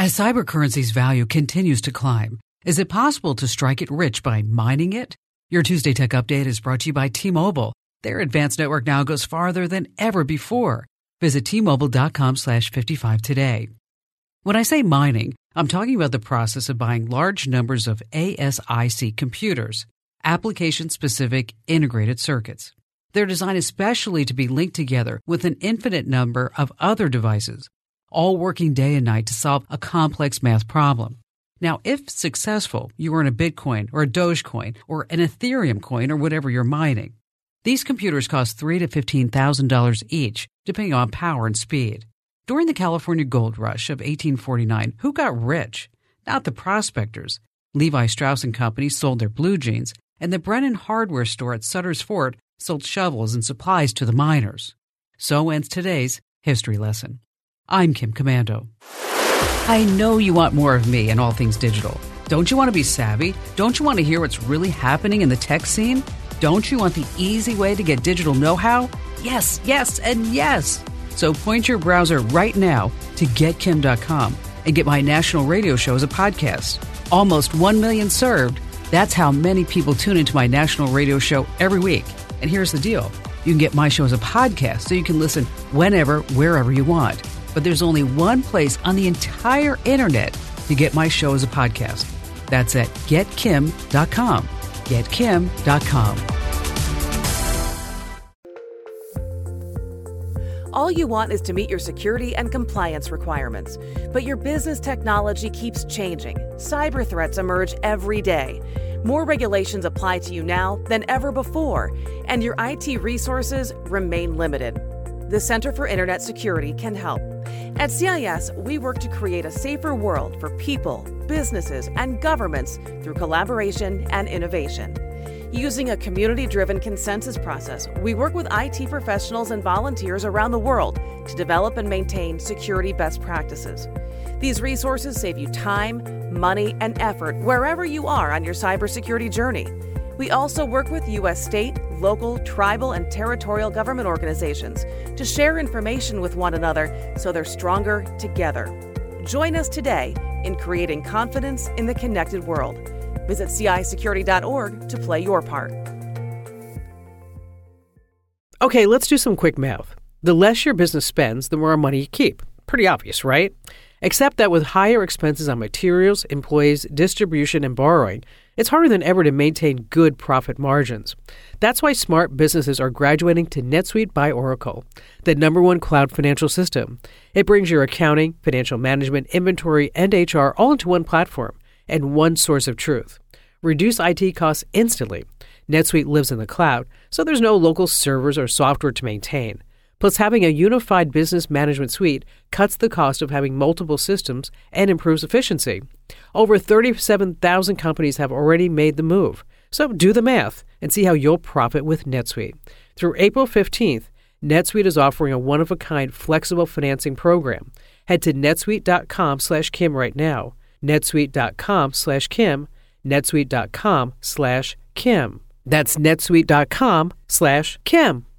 As cybercurrency's value continues to climb, is it possible to strike it rich by mining it? Your Tuesday Tech Update is brought to you by T-Mobile. Their advanced network now goes farther than ever before. Visit T-Mobile.com/55 today. When I say mining, I'm talking about the process of buying large numbers of ASIC computers, application-specific integrated circuits. They're designed especially to be linked together with an infinite number of other devices, all working day and night to solve a complex math problem. Now, if successful, you earn a Bitcoin or a Dogecoin or an Ethereum coin or whatever you're mining. These computers cost $3,000 to $15,000 each, depending on power and speed. During the California Gold Rush of 1849, who got rich? Not the prospectors. Levi Strauss & Company sold their blue jeans, and the Brennan hardware store at Sutter's Fort sold shovels and supplies to the miners. So ends today's history lesson. I'm Kim Komando. I know you want more of me and all things digital. Don't you want to be savvy? Don't you want to hear what's really happening in the tech scene? Don't you want the easy way to get digital know-how? Yes, yes, and yes. So point your browser right now to getkim.com and get my national radio show as a podcast. Almost 1 million served. That's how many people tune into my national radio show every week. And here's the deal. You can get my show as a podcast so you can listen whenever, wherever you want. But there's only one place on the entire internet to get my show as a podcast. That's at getkim.com. Getkim.com. All you want is to meet your security and compliance requirements. But your business technology keeps changing. Cyber threats emerge every day. More regulations apply to you now than ever before, and your IT resources remain limited. The Center for Internet Security can help. At CIS, we work to create a safer world for people, businesses, and governments through collaboration and innovation. Using a community-driven consensus process, we work with IT professionals and volunteers around the world to develop and maintain security best practices. These resources save you time, money, and effort wherever you are on your cybersecurity journey. We also work with U.S. state, local, tribal, and territorial government organizations to share information with one another so they're stronger together. Join us today in creating confidence in the connected world. Visit CISecurity.org to play your part. Okay, let's do some quick math. The less your business spends, the more money you keep. Pretty obvious, right? Except that with higher expenses on materials, employees, distribution, and borrowing, it's harder than ever to maintain good profit margins. That's why smart businesses are graduating to NetSuite by Oracle, the #1 cloud financial system. It brings your accounting, financial management, inventory, and HR all into one platform and one source of truth. Reduce IT costs instantly. NetSuite lives in the cloud, so there's no local servers or software to maintain. Plus, having a unified business management suite cuts the cost of having multiple systems and improves efficiency. Over 37,000 companies have already made the move. So do the math and see how you'll profit with NetSuite. Through April 15th, NetSuite is offering a one-of-a-kind flexible financing program. Head to netsuite.com/Kim right now. netsuite.com/Kim. netsuite.com/Kim. That's netsuite.com/Kim.